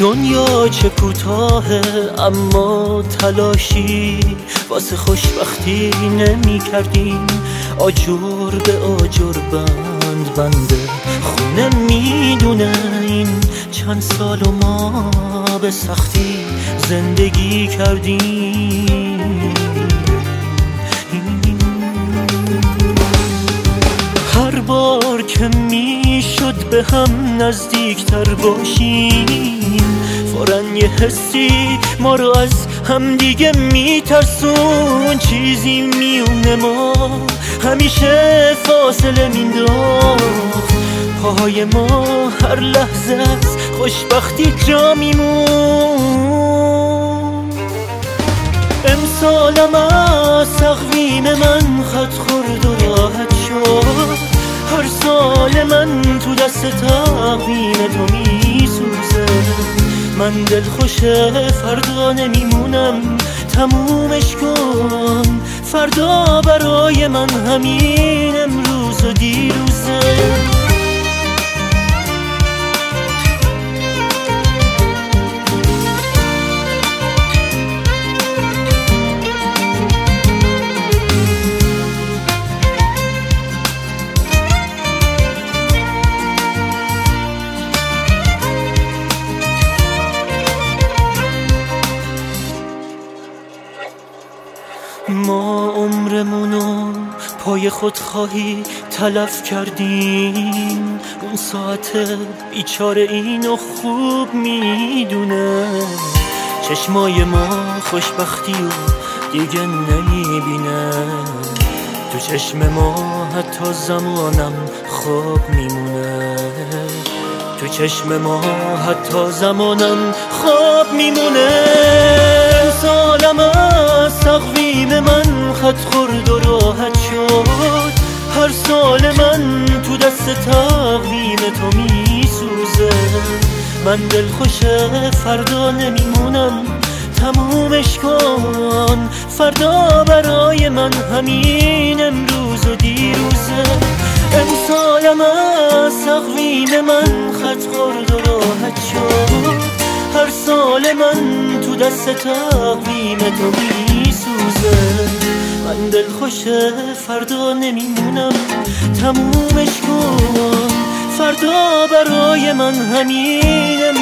دنیا چه کوتاهه اما تلاشی واسه خوشبختی نمی کردیم. آجر به آجر بند بنده خونه میدونه این چند سال و ما به سختی زندگی کردیم. هر بار که میشد به هم نزدیکتر باشیم فوراً یه حسی ما رو از هم دیگه میترسون. چیزی میونه ما همیشه فاصله مینداخت. پاهای ما هر لحظه از خوشبختی جا میمون. امسالم از تقویم من خط خورد و راحت شد. هر سال من تو دست تقویم تو میسوزه. من دلخوش فردا نمیمونم تمومش کن. فردا برای من همین امروز و دیروزه. ما عمرمونو پای خودخواهی تلف کردیم. اون ساعت بیچاره اینو خوب میدونه. چشمای ما خوشبختی و دیگه نمیبینه. تو چشم ما حتی زمانم خواب میمونه. تو چشم ما حتی زمانم خواب میمونه. سالم از تقویم من خط خورد و راحت شد. هر سال من تو دست تقویم تو میسوزه. من دلخوش فردا نمیمونم تمومش کن. فردا برای من همین امروز و دیروزه. امسالم از تقویم من خط خورد و راحت شد. هر سال من تو دست تقویم تو میسوزه. من دلخوش فردا نمیمونم تمومش کن. فردا برای من همین